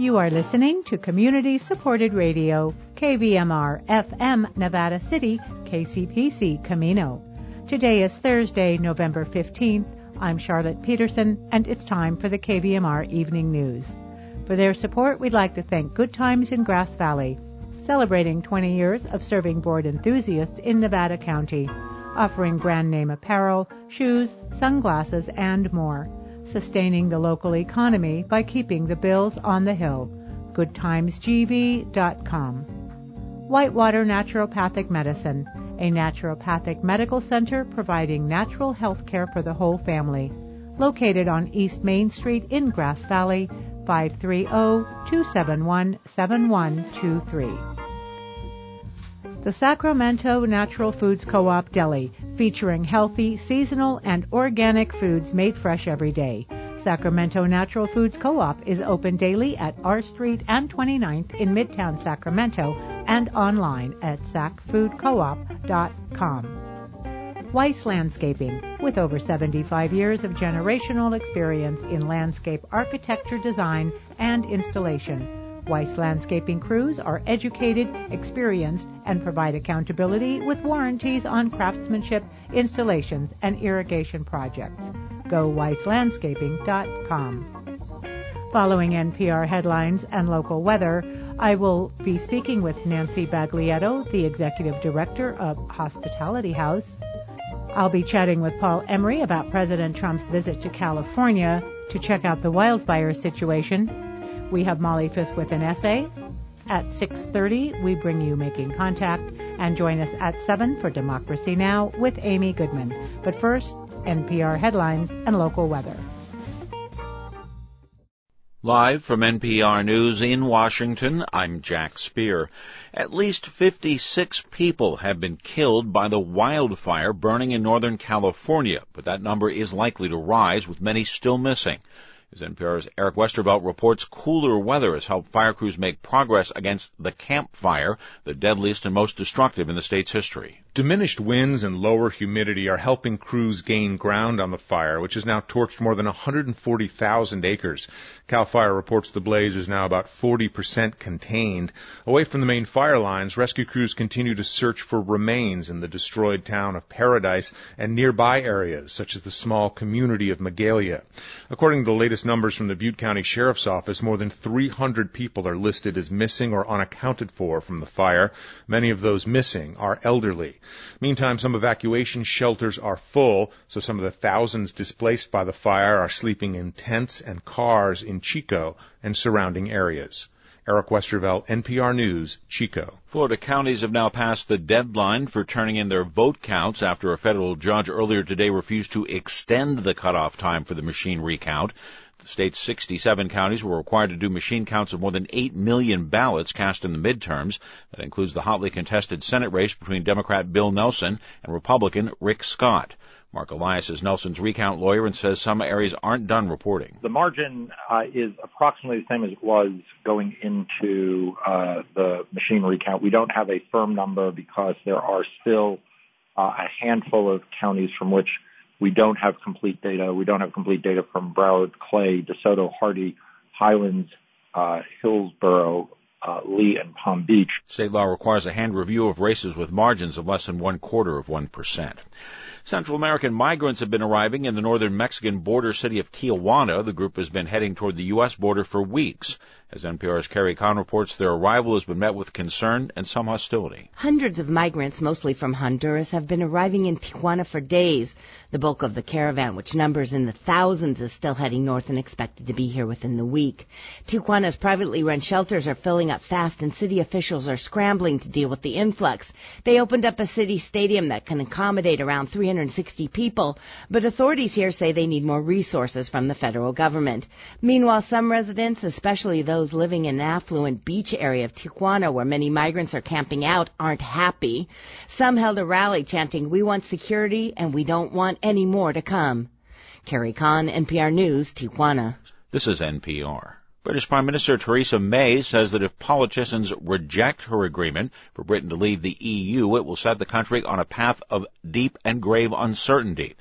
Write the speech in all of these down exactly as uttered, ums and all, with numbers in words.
You are listening to community-supported radio, K V M R F M Nevada City, K C P C Camino. Today is Thursday, November fifteenth. I'm Charlotte Peterson, and it's time for the K V M R Evening News. For their support, we'd like to thank Good Times in Grass Valley, celebrating twenty years of serving board enthusiasts in Nevada County, offering brand name apparel, shoes, sunglasses, and more, sustaining the local economy by keeping the bills on the hill. good times g v dot com. Whitewater Naturopathic Medicine, a naturopathic medical center providing natural health care for the whole family. Located on East Main Street in Grass Valley, five three zero, two seven one, seven one two three. The Sacramento Natural Foods Co-op Deli, featuring healthy, seasonal, and organic foods made fresh every day. Sacramento Natural Foods Co-op is open daily at R Street and twenty-ninth in Midtown Sacramento and online at sac food co op dot com. Weiss Landscaping, with over seventy-five years of generational experience in landscape architecture design and installation. Weiss Landscaping crews are educated, experienced, and provide accountability with warranties on craftsmanship, installations, and irrigation projects. Go weiss landscaping dot com. Following N P R headlines and local weather, I will be speaking with Nancy Baglietto, the Executive Director of Hospitality House. I'll be chatting with Paul Emery about President Trump's visit to California to check out the wildfire situation. We have Molly Fisk with an essay. At six thirty, we bring you Making Contact, and join us at seven for Democracy Now! With Amy Goodman. But first, N P R headlines and local weather. Live from N P R News in Washington, I'm Jack Speer. At least fifty-six people have been killed by the wildfire burning in Northern California, but that number is likely to rise, with many still missing. As N P R's Eric Westervelt reports, cooler weather has helped fire crews make progress against the Camp Fire, the deadliest and most destructive in the state's history. Diminished winds and lower humidity are helping crews gain ground on the fire, which has now torched more than one hundred forty thousand acres. CAL FIRE reports the blaze is now about forty percent contained. Away from the main fire lines, rescue crews continue to search for remains in the destroyed town of Paradise and nearby areas, such as the small community of Magalia. According to the latest numbers from the Butte County Sheriff's Office, more than three hundred people are listed as missing or unaccounted for from the fire. Many of those missing are elderly. Meantime, some evacuation shelters are full, so some of the thousands displaced by the fire are sleeping in tents and cars in Chico and surrounding areas. Eric Westervelt, N P R News, Chico. Florida counties have now passed the deadline for turning in their vote counts after a federal judge earlier today refused to extend the cutoff time for the machine recount. The state's sixty-seven counties were required to do machine counts of more than eight million ballots cast in the midterms. That includes the hotly contested Senate race between Democrat Bill Nelson and Republican Rick Scott. Mark Elias is Nelson's recount lawyer and says some areas aren't done reporting. The margin uh, is approximately the same as it was going into uh, the machine recount. We don't have a firm number because there are still uh, a handful of counties from which we don't have complete data. We don't have complete data from Broward, Clay, DeSoto, Hardy, Highlands, uh, Hillsborough, uh, Lee, and Palm Beach. State law requires a hand review of races with margins of less than one quarter of one percent. Central American migrants have been arriving in the northern Mexican border city of Tijuana. The group has been heading toward the U S border for weeks. As N P R's Carrie Kahn reports, their arrival has been met with concern and some hostility. Hundreds of migrants, mostly from Honduras, have been arriving in Tijuana for days. The bulk of the caravan, which numbers in the thousands, is still heading north and expected to be here within the week. Tijuana's privately run shelters are filling up fast, and city officials are scrambling to deal with the influx. They opened up a city stadium that can accommodate around three hundred sixty people, but authorities here say they need more resources from the federal government. Meanwhile, some residents, especially those living in the affluent beach area of Tijuana, where many migrants are camping out, aren't happy. Some held a rally chanting, "We want security and we don't want any more to come." Carrie Kahn, N P R News, Tijuana. This is N P R. British Prime Minister Theresa May says that if politicians reject her agreement for Britain to leave the E U, it will set the country on a path of deep and grave uncertainty.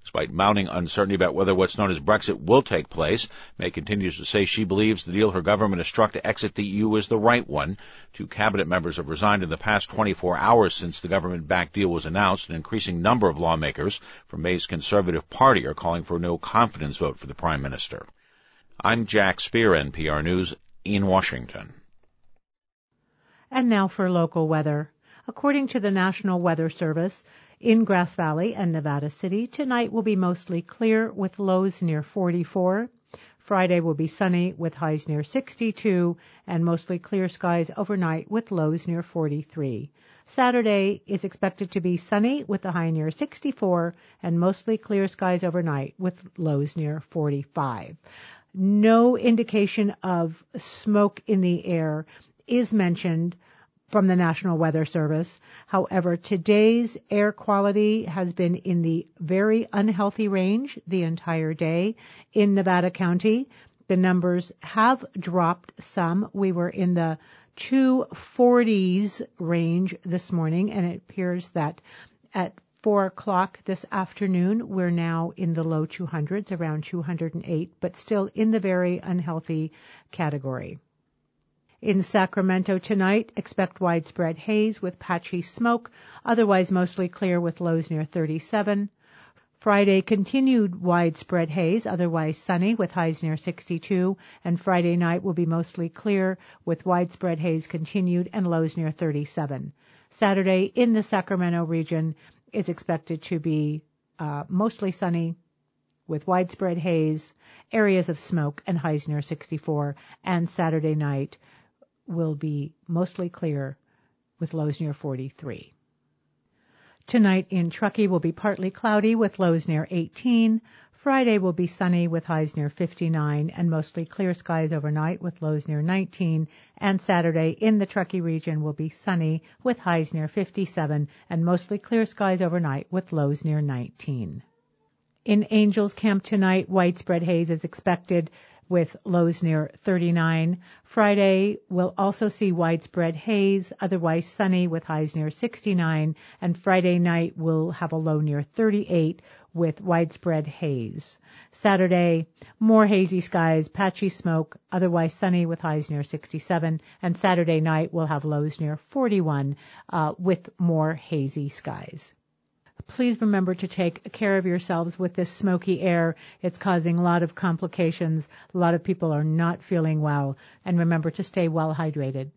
Despite mounting uncertainty about whether what's known as Brexit will take place, May continues to say she believes the deal her government has struck to exit the E U is the right one. Two cabinet members have resigned in the past twenty-four hours since the government-backed deal was announced. An increasing number of lawmakers from May's Conservative Party are calling for a no-confidence vote for the Prime Minister. I'm Jack Spear, N P R News, in Washington. And now for local weather. According to the National Weather Service, in Grass Valley and Nevada City, tonight will be mostly clear with lows near forty-four. Friday will be sunny with highs near sixty-two and mostly clear skies overnight with lows near forty-three. Saturday is expected to be sunny with a high near sixty-four and mostly clear skies overnight with lows near forty-five. No indication of smoke in the air is mentioned from the National Weather Service. However, today's air quality has been in the very unhealthy range the entire day in Nevada County. The numbers have dropped some. We were in the two forties range this morning, and it appears that at four o'clock this afternoon, we're now in the low two hundreds, around two hundred eight, but still in the very unhealthy category. In Sacramento tonight, expect widespread haze with patchy smoke, otherwise mostly clear with lows near thirty-seven. Friday, continued widespread haze, otherwise sunny with highs near sixty-two, and Friday night will be mostly clear with widespread haze continued and lows near thirty-seven. Saturday in the Sacramento region is expected to be uh, mostly sunny with widespread haze, areas of smoke, and highs near sixty-four, and Saturday night will be mostly clear with lows near forty-three. Tonight in Truckee will be partly cloudy with lows near eighteen. Friday will be sunny with highs near fifty-nine and mostly clear skies overnight with lows near nineteen. And Saturday in the Truckee region will be sunny with highs near fifty-seven and mostly clear skies overnight with lows near nineteen. In Angels Camp tonight, widespread haze is expected with lows near thirty-nine. Friday will also see widespread haze, otherwise sunny with highs near sixty-nine, and Friday night will have a low near thirty-eight with widespread haze. Saturday, more hazy skies, patchy smoke, otherwise sunny with highs near sixty-seven, and Saturday night will have lows near forty-one uh, with more hazy skies. Please remember to take care of yourselves with this smoky air. It's causing a lot of complications. A lot of people are not feeling well. And remember to stay well hydrated.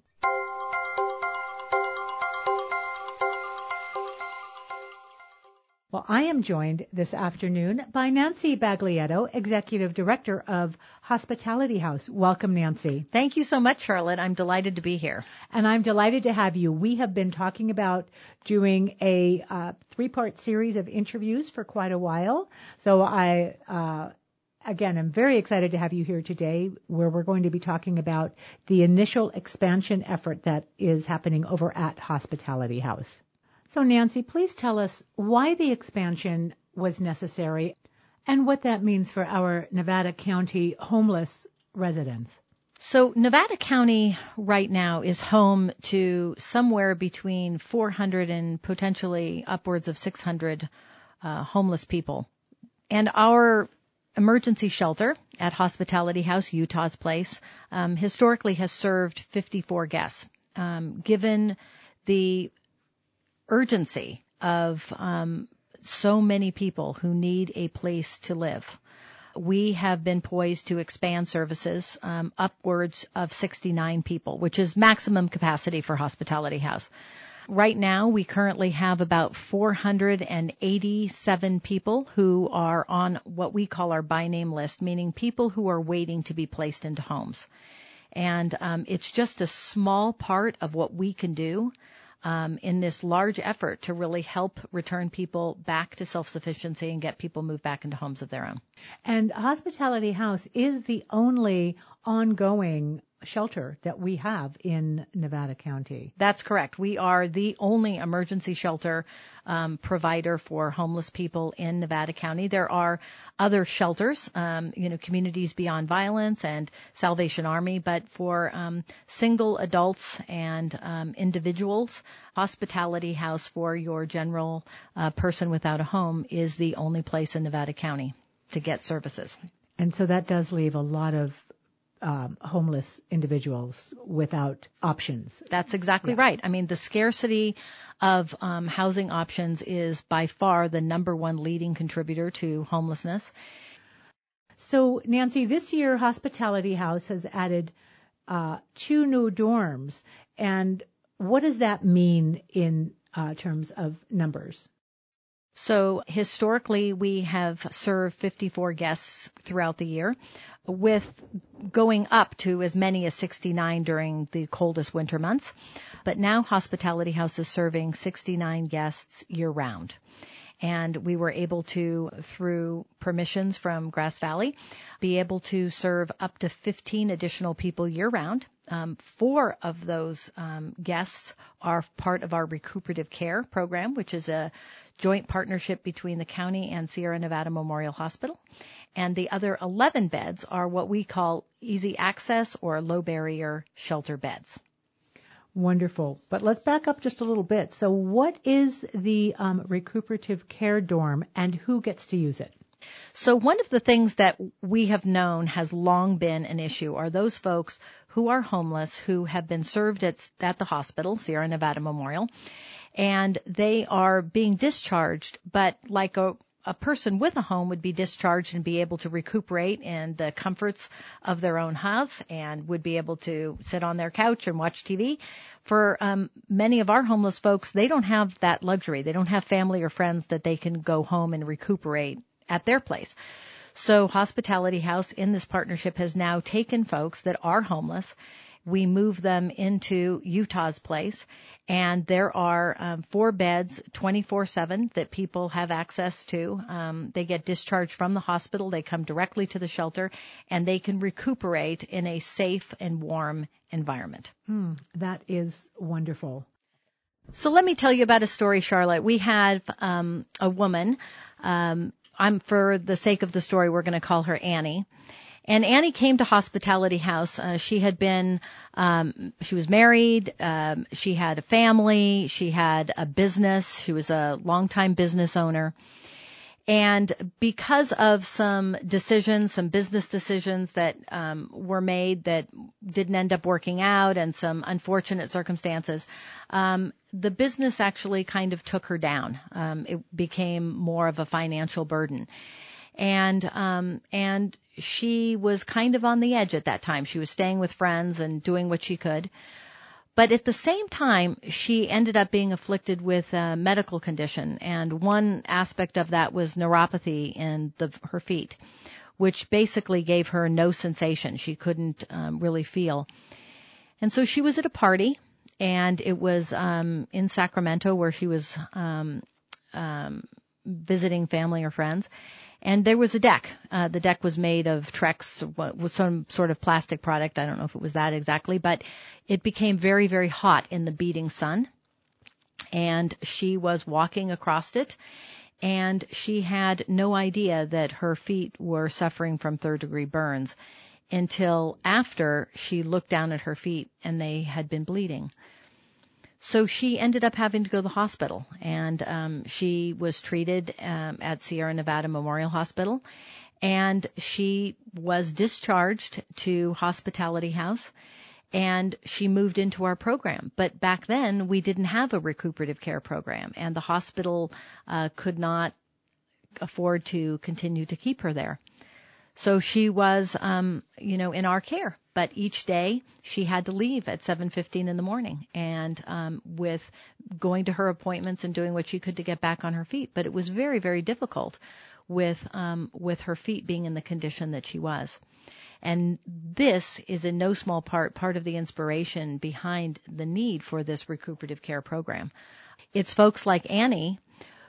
Well, I am joined this afternoon by Nancy Baglietto, Executive Director of Hospitality House. Welcome, Nancy. Thank you so much, Charlotte. I'm delighted to be here. And I'm delighted to have you. We have been talking about doing a uh, three-part series of interviews for quite a while. So I, uh, again, I'm very excited to have you here today, where we're going to be talking about the initial expansion effort that is happening over at Hospitality House. So, Nancy, please tell us why the expansion was necessary and what that means for our Nevada County homeless residents. So Nevada County right now is home to somewhere between four hundred and potentially upwards of six hundred uh, homeless people. And our emergency shelter at Hospitality House, Utah's Place, um, historically has served fifty-four guests. Um, given the urgency of um, so many people who need a place to live, we have been poised to expand services um, upwards of sixty-nine people, which is maximum capacity for Hospitality House. Right now, we currently have about four hundred eighty-seven people who are on what we call our by name list, meaning people who are waiting to be placed into homes. And um, it's just a small part of what we can do Um, in this large effort to really help return people back to self-sufficiency and get people moved back into homes of their own. And Hospitality House is the only ongoing shelter that we have in Nevada County. That's correct. We are the only emergency shelter um, provider for homeless people in Nevada County. There are other shelters, um, you know, Communities Beyond Violence and Salvation Army, but for um, single adults and um, individuals, Hospitality House for your general uh, person without a home is the only place in Nevada County to get services. And so that does leave a lot of Um, homeless individuals without options. That's exactly yeah. right. I mean, the scarcity of um, housing options is by far the number one leading contributor to homelessness. So, Nancy, this year Hospitality House has added uh, two new dorms. And what does that mean in uh, terms of numbers? So historically, we have served fifty-four guests throughout the year, with going up to as many as sixty-nine during the coldest winter months. But now Hospitality House is serving sixty-nine guests year-round. And we were able to, through permissions from Grass Valley, be able to serve up to fifteen additional people year-round. Um, four of those um, guests are part of our recuperative care program, which is a joint partnership between the county and Sierra Nevada Memorial Hospital. And the other eleven beds are what we call easy access or low barrier shelter beds. Wonderful. But let's back up just a little bit. So what is the um, recuperative care dorm and who gets to use it? So one of the things that we have known has long been an issue are those folks who are homeless who have been served at, at the hospital, Sierra Nevada Memorial, and they are being discharged, but like a a person with a home would be discharged and be able to recuperate in the comforts of their own house and would be able to sit on their couch and watch T V. For um, many of our homeless folks, they don't have that luxury. They don't have family or friends that they can go home and recuperate at their place. So Hospitality House in this partnership has now taken folks that are homeless. We move them into Utah's Place, and there are um, four beds, twenty-four seven, that people have access to. Um, they get discharged from the hospital. They come directly to the shelter, and they can recuperate in a safe and warm environment. Hmm, that is wonderful. So let me tell you about a story, Charlotte. We have um, a woman. Um, I'm, for the sake of the story, we're going to call her Annie. And Annie came to Hospitality House. Uh, she had been, um, she was married. Um, she had a family. She had a business. She was a longtime business owner. And because of some decisions, some business decisions that um, were made that didn't end up working out and some unfortunate circumstances, um, the business actually kind of took her down. Um, it became more of a financial burden. And, um, and she was kind of on the edge at that time. She was staying with friends and doing what she could. But at the same time, she ended up being afflicted with a medical condition. And one aspect of that was neuropathy in the, her feet, which basically gave her no sensation. She couldn't um, really feel. And so she was at a party, and it was um, in Sacramento where she was um, um, visiting family or friends. And there was a deck. Uh, the deck was made of Trex, was some sort of plastic product. I don't know if it was that exactly, but it became very, very hot in the beating sun. And she was walking across it, and she had no idea that her feet were suffering from third degree burns until after she looked down at her feet and they had been bleeding. So she ended up having to go to the hospital, and um, she was treated um, at Sierra Nevada Memorial Hospital, and she was discharged to Hospitality House, and she moved into our program. But back then, we didn't have a recuperative care program, and the hospital uh, could not afford to continue to keep her there. So she was, um, you know, in our care. But each day she had to leave at seven fifteen in the morning, and um, with going to her appointments and doing what she could to get back on her feet. But it was very, very difficult with um, with her feet being in the condition that she was. And this is in no small part part of the inspiration behind the need for this recuperative care program. It's folks like Annie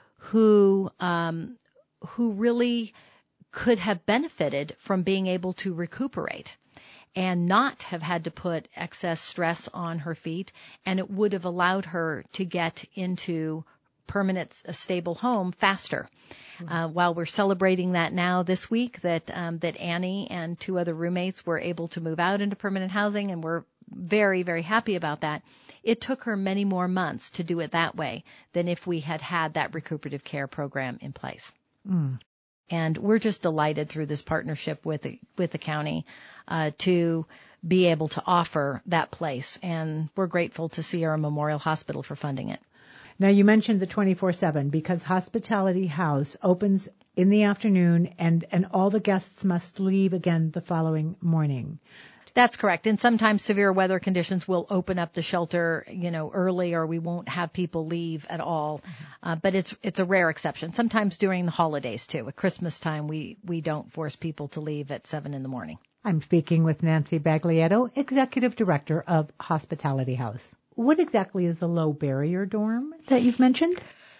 who um, who really could have benefited from being able to recuperate. and not have had to put excess stress on her feet, and it would have allowed her to get into permanent, a stable home faster. Uh, while we're celebrating that now this week, that um, that Annie and two other roommates were able to move out into permanent housing, and we're very, very happy about that. It took her many more months to do it that way than if we had had that recuperative care program in place. Mm. And we're just delighted through this partnership with the, with the county uh, to be able to offer that place. And we're grateful to Sierra Memorial Hospital for funding it. Now, you mentioned the twenty-four seven because Hospitality House opens in the afternoon and, and all the guests must leave again the following morning. That's correct. And sometimes severe weather conditions will open up the shelter, you know, early, or we won't have people leave at all. Mm-hmm. Uh, but it's it's a rare exception. Sometimes during the holidays, too. At Christmas time, we, we don't force people to leave at seven in the morning. I'm speaking with Nancy Baglietto, Executive Director of Hospitality House. What exactly is the low barrier dorm that you've mentioned?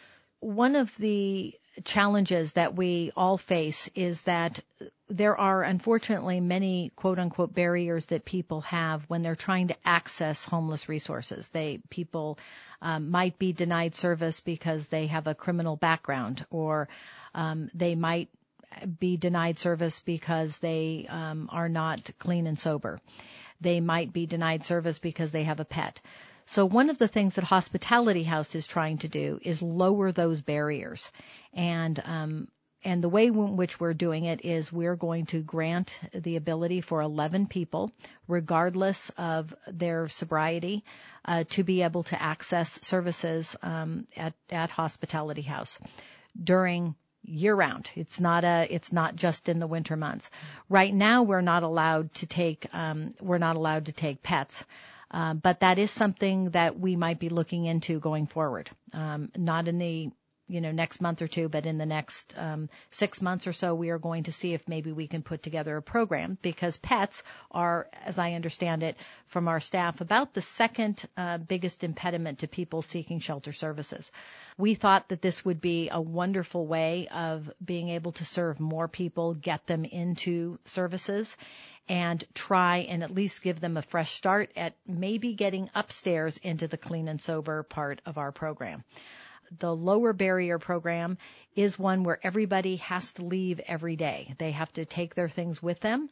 One of the challenges that we all face is that there are unfortunately many quote unquote barriers that people have when they're trying to access homeless resources. They people um, might be denied service because they have a criminal background, or um, they might be denied service because they um, are not clean and sober. They might be denied service because they have a pet. So one of the things that Hospitality House is trying to do is lower those barriers. And um, and the way in which we're doing it is we're going to grant the ability for eleven people, regardless of their sobriety, uh, to be able to access services um, at, at Hospitality House during year-round. It's not a. It's not just in the winter months. Right now, we're not allowed to take. Um, we're not allowed to take pets. Um, but that is something that we might be looking into going forward. Um, not in the, you know, next month or two, but in the next um, six months or so, we are going to see if maybe we can put together a program, because pets are, as I understand it from our staff, about the second uh, biggest impediment to people seeking shelter services. We thought that this would be a wonderful way of being able to serve more people, get them into services, and try and at least give them a fresh start at maybe getting upstairs into the clean and sober part of our program. The lower barrier program is one where everybody has to leave every day. They have to take their things with them,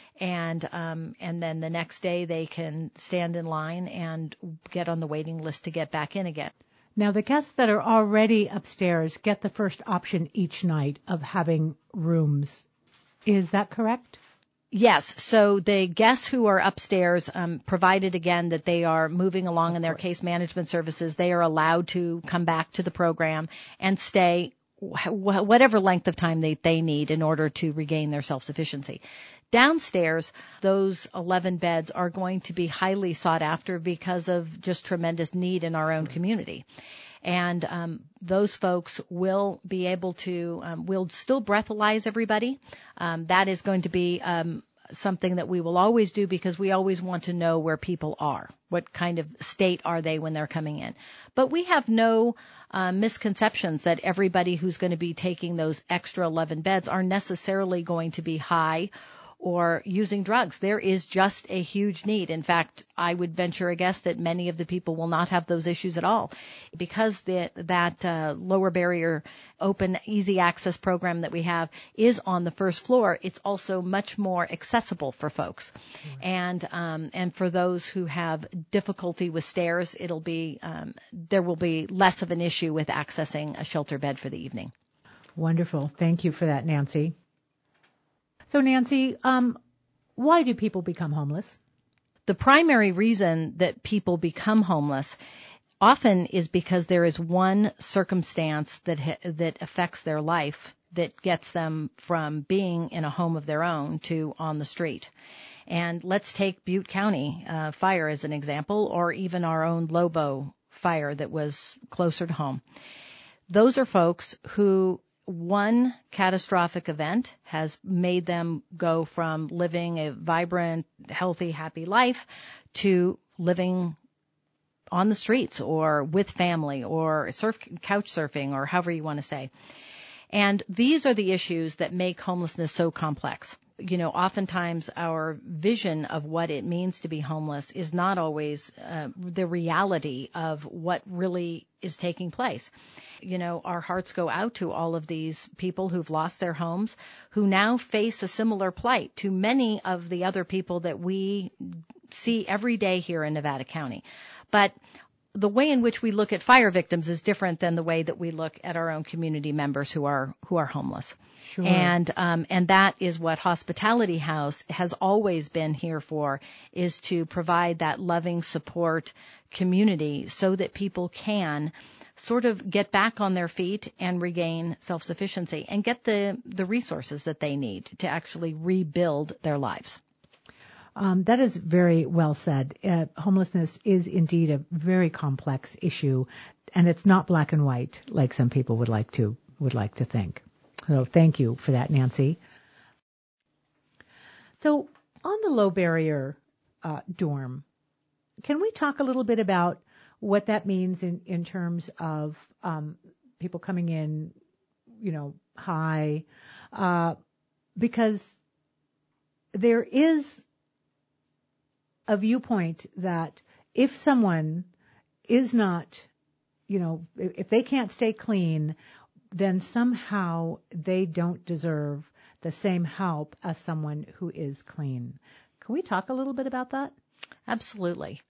and um, and then the next day they can stand in line and get on the waiting list to get back in again. Now, the guests that are already upstairs get the first option each night of having rooms. Is that correct? Yes. So the guests who are upstairs, um, provided again that they are moving along in their case management services, they are allowed to come back to the program and stay wh- whatever length of time they, they need in order to regain their self-sufficiency. Downstairs, those eleven beds are going to be highly sought after because of just tremendous need in our own community. And um, those folks will be able to, um, we'll still breathalyze everybody. Um, that is going to be um, something that we will always do, because we always want to know where people are. What kind of state are they when they're coming in? But we have no uh, misconceptions that everybody who's going to be taking those extra eleven beds are necessarily going to be high or using drugs. There is just a huge need. In fact, I would venture a guess that many of the people will not have those issues at all, because the, that uh, lower barrier open easy access program that we have is on the first floor. It's also much more accessible for folks. Mm-hmm. And um, and for those who have difficulty with stairs, it'll be um, there will be less of an issue with accessing a shelter bed for the evening. Wonderful. Thank you for that, Nancy. So, Nancy, um, why do people become homeless? The primary reason that people become homeless often is because there is one circumstance that ha- that affects their life that gets them from being in a home of their own to on the street. And let's take Butte County uh, fire as an example, or even our own Lobo fire that was closer to home. Those are folks who one catastrophic event has made them go from living a vibrant, healthy, happy life to living on the streets or with family or surf, couch surfing, or however you want to say. And these are the issues that make homelessness so complex, you know, oftentimes our vision of what it means to be homeless is not always uh, the reality of what really is taking place. You know, our hearts go out to all of these people who've lost their homes, who now face a similar plight to many of the other people that we see every day here in Nevada County. But the way in which we look at fire victims is different than the way that we look at our own community members who are who are homeless. Sure. And um, and that is what Hospitality House has always been here for, is to provide that loving support community so that people can sort of get back on their feet and regain self-sufficiency and get the, the resources that they need to actually rebuild their lives. Um, that is very well said. Uh, homelessness is indeed a very complex issue, and it's not black and white like some people would like to would like to think. So thank you for that, Nancy. So on the low barrier uh, dorm, can we talk a little bit about what that means in, in terms of um, people coming in, you know, high, uh, because there is a viewpoint that if someone is not, you know, if they can't stay clean, then somehow they don't deserve the same help as someone who is clean. Can we talk a little bit about that? Absolutely.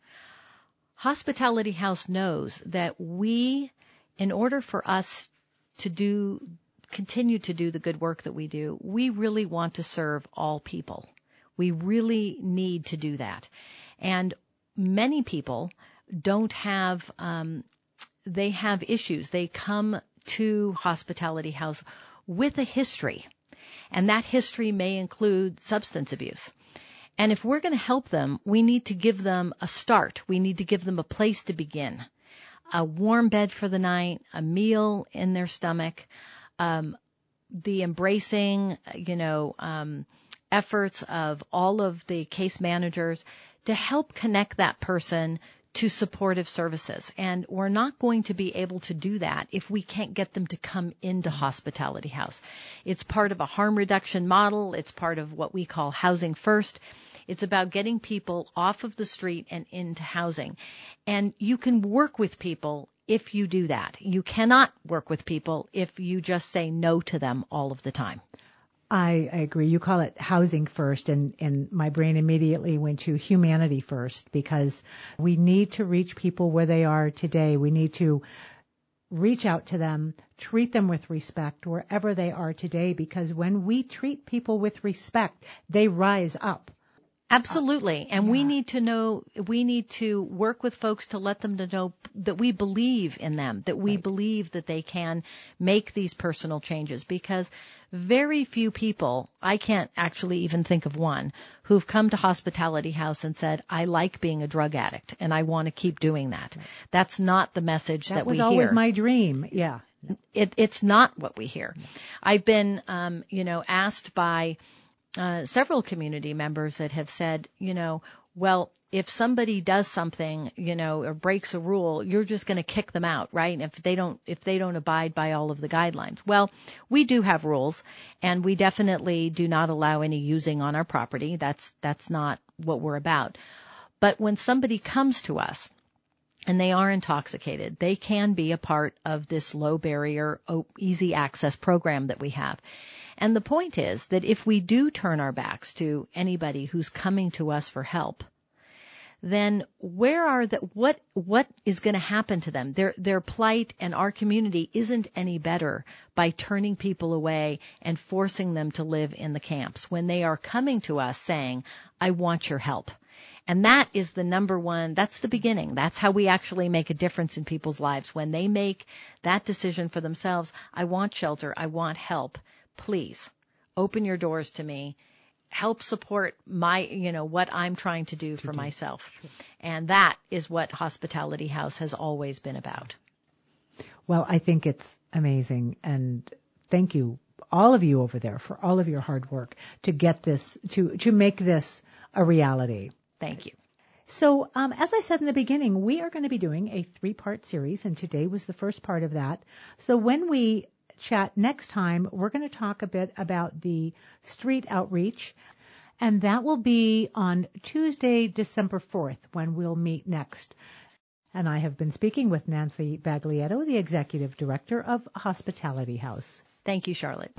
Hospitality House knows that we, in order for us to do, continue to do the good work that we do, we really want to serve all people. We really need to do that. And many people don't have, um, they have issues. They come to Hospitality House with a history, and that history may include substance abuse. And if we're going to help them, we need to give them a start. We need to give them a place to begin, a warm bed for the night, a meal in their stomach, um, the embracing, you know, um, efforts of all of the case managers to help connect that person to supportive services. And we're not going to be able to do that if we can't get them to come into Hospitality House. It's part of a harm reduction model. It's part of what we call Housing First. It's about getting people off of the street and into housing. And you can work with people if you do that. You cannot work with people if you just say no to them all of the time. I, I agree. You call it housing first, and, and my brain immediately went to humanity first, because we need to reach people where they are today. We need to reach out to them, treat them with respect wherever they are today, because when we treat people with respect, they rise up. Absolutely. And yeah. we need to know, we need to work with folks to let them to know that we believe in them, that we right. believe that they can make these personal changes, because very few people, I can't actually even think of one, who've come to Hospitality House and said, I like being a drug addict and I want to keep doing that. Right. That's not the message that, that we hear. That was always my dream. Yeah. It, it's not what we hear. I've been, um, you know, asked by Uh, several community members that have said, you know, well, if somebody does something, you know, or breaks a rule, you're just going to kick them out, right? If they don't, if they don't abide by all of the guidelines. Well, we do have rules, and we definitely do not allow any using on our property. That's, that's not what we're about. But when somebody comes to us and they are intoxicated, they can be a part of this low barrier, easy access program that we have. And the point is that if we do turn our backs to anybody who's coming to us for help, then where are the, what, what is going to happen to them? Their, their plight and our community isn't any better by turning people away and forcing them to live in the camps when they are coming to us saying, I want your help. And that is the number one, that's the beginning. That's how we actually make a difference in people's lives. When they make that decision for themselves, I want shelter, I want help. Please open your doors to me, help support my, you know, what I'm trying to do to for do. myself. Sure. And that is what Hospitality House has always been about. Well, I think it's amazing. And thank you, all of you over there, for all of your hard work to get this, to, to make this a reality. Thank you. So, um, as I said in the beginning, we are going to be doing a three-part series, and today was the first part of that. So when we chat next time, we're going to talk a bit about the street outreach, and that will be on Tuesday, December fourth, when we'll meet next. And I have been speaking with Nancy Baglietto, the Executive Director of Hospitality House. Thank you, Charlotte.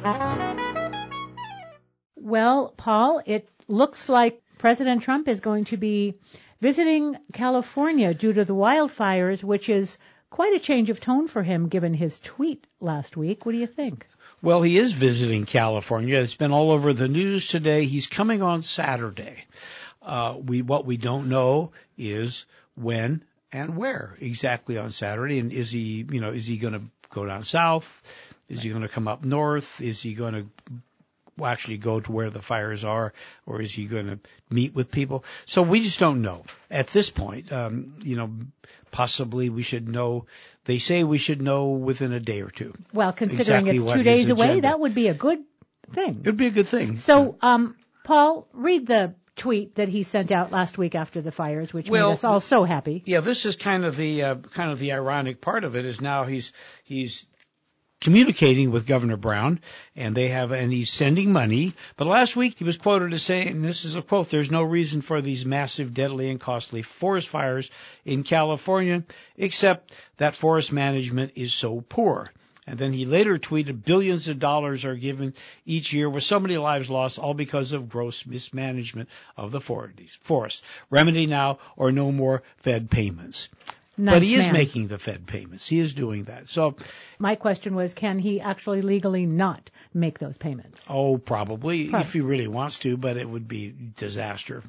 Well, Paul, it looks like President Trump is going to be visiting California due to the wildfires, which is quite a change of tone for him given his tweet last week. What do you think? Well, he is visiting California. It's been all over the news today. He's coming on Saturday. Uh, we what we don't know is when and where exactly on Saturday. And is he, you know, is he going to go down south? Is he going to come up north? Is he going to actually go to where the fires are, or is he going to meet with people? So we just don't know at this point. Um, you know, possibly we should know. They say we should know within a day or two. Well, considering exactly it's two days away, agenda. That would be a good thing. It would be a good thing. So, um, Paul, read the tweet that he sent out last week after the fires, which well, made us all so happy. Yeah, this is kind of the uh, kind of the ironic part of it is now he's he's communicating with Governor Brown, and they have, and he's sending money. But last week he was quoted as saying, and this is a quote, "There's no reason for these massive, deadly, and costly forest fires in California, except that forest management is so poor." And then he later tweeted, "Billions of dollars are given each year with so many lives lost, all because of gross mismanagement of the forest. Remedy now or no more Fed payments." Nice but he man. is making the Fed payments. He is doing that. So my question was, can he actually legally not make those payments? Oh, probably, probably. if he really wants to, but it would be disaster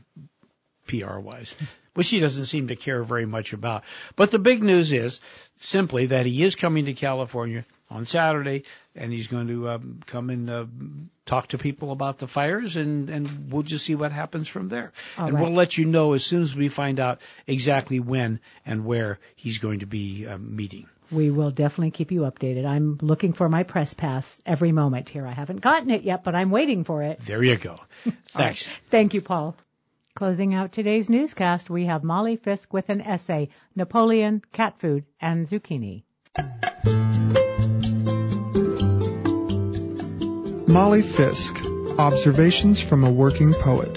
P R-wise, which he doesn't seem to care very much about. But the big news is simply that he is coming to California on Saturday, and he's going to um, come and uh, talk to people about the fires, and, and we'll just see what happens from there. All and right. we'll let you know as soon as we find out exactly when and where he's going to be uh, meeting. We will definitely keep you updated. I'm looking for my press pass every moment here. I haven't gotten it yet, but I'm waiting for it. There you go. Thanks. Right. Thank you, Paul. Closing out today's newscast, we have Molly Fisk with an essay, Napoleon, Cat Food, and Zucchini. Molly Fisk, Observations from a Working Poet.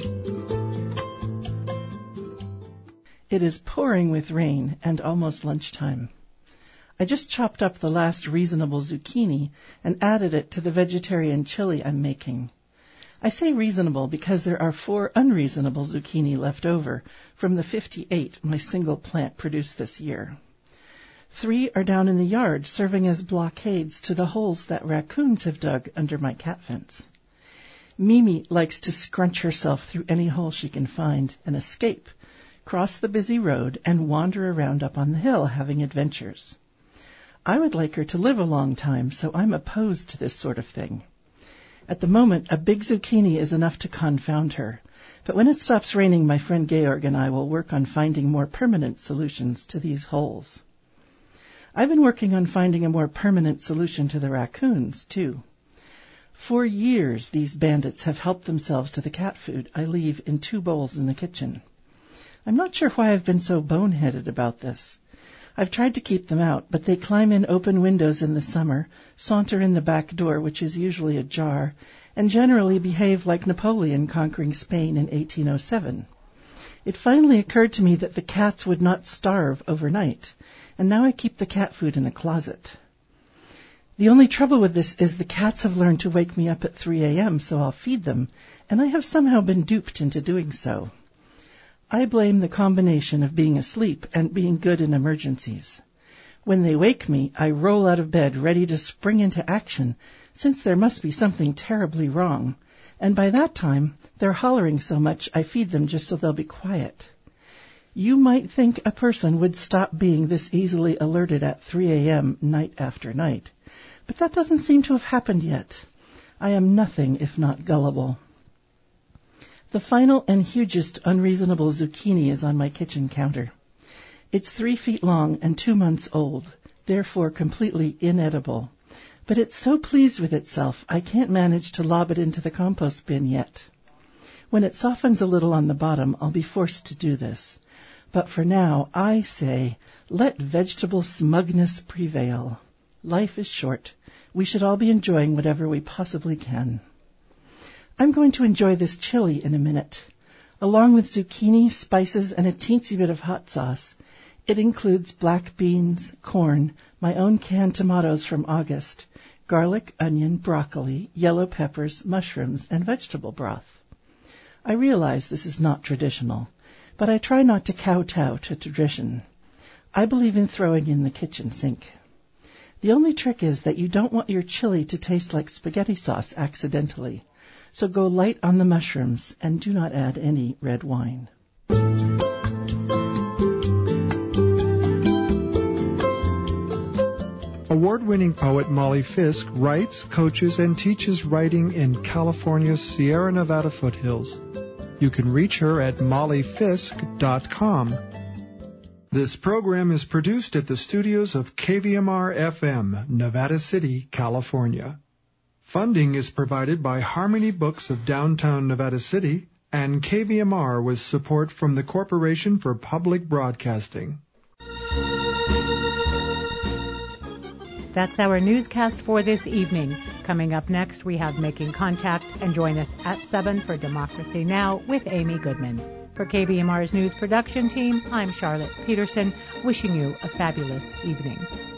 It is pouring with rain and almost lunchtime. I just chopped up the last reasonable zucchini and added it to the vegetarian chili I'm making. I say reasonable because there are four unreasonable zucchini left over from the fifty-eight my single plant produced this year. Three are down in the yard serving as blockades to the holes that raccoons have dug under my cat fence. Mimi likes to scrunch herself through any hole she can find and escape, cross the busy road, and wander around up on the hill having adventures. I would like her to live a long time, so I'm opposed to this sort of thing. At the moment, a big zucchini is enough to confound her, but when it stops raining, my friend Georg and I will work on finding more permanent solutions to these holes. I've been working on finding a more permanent solution to the raccoons, too. For years, these bandits have helped themselves to the cat food I leave in two bowls in the kitchen. I'm not sure why I've been so boneheaded about this. I've tried to keep them out, but they climb in open windows in the summer, saunter in the back door, which is usually ajar, and generally behave like Napoleon conquering Spain in eighteen oh seven. It finally occurred to me that the cats would not starve overnight, and now I keep the cat food in a closet. The only trouble with this is the cats have learned to wake me up at three a.m., so I'll feed them, and I have somehow been duped into doing so. I blame the combination of being asleep and being good in emergencies. When they wake me, I roll out of bed ready to spring into action, since there must be something terribly wrong, and by that time they're hollering so much I feed them just so they'll be quiet. You might think a person would stop being this easily alerted at three a.m. night after night, but that doesn't seem to have happened yet. I am nothing if not gullible. The final and hugest unreasonable zucchini is on my kitchen counter. It's three feet long and two months old, therefore completely inedible. But it's so pleased with itself, I can't manage to lob it into the compost bin yet. When it softens a little on the bottom, I'll be forced to do this. But for now, I say, let vegetable smugness prevail. Life is short. We should all be enjoying whatever we possibly can. I'm going to enjoy this chili in a minute. Along with zucchini, spices, and a teensy bit of hot sauce, it includes black beans, corn, my own canned tomatoes from August, garlic, onion, broccoli, yellow peppers, mushrooms, and vegetable broth. I realize this is not traditional, but I try not to kowtow to tradition. I believe in throwing in the kitchen sink. The only trick is that you don't want your chili to taste like spaghetti sauce accidentally, so go light on the mushrooms and do not add any red wine. Award-winning poet Molly Fisk writes, coaches, and teaches writing in California's Sierra Nevada foothills. You can reach her at molly fisk dot com. This program is produced at the studios of K V M R F M, Nevada City, California. Funding is provided by Harmony Books of downtown Nevada City and K V M R with support from the Corporation for Public Broadcasting. That's our newscast for this evening. Coming up next, we have Making Contact, and join us at seven for Democracy Now! With Amy Goodman. For K V M R's news production team, I'm Charlotte Peterson, wishing you a fabulous evening.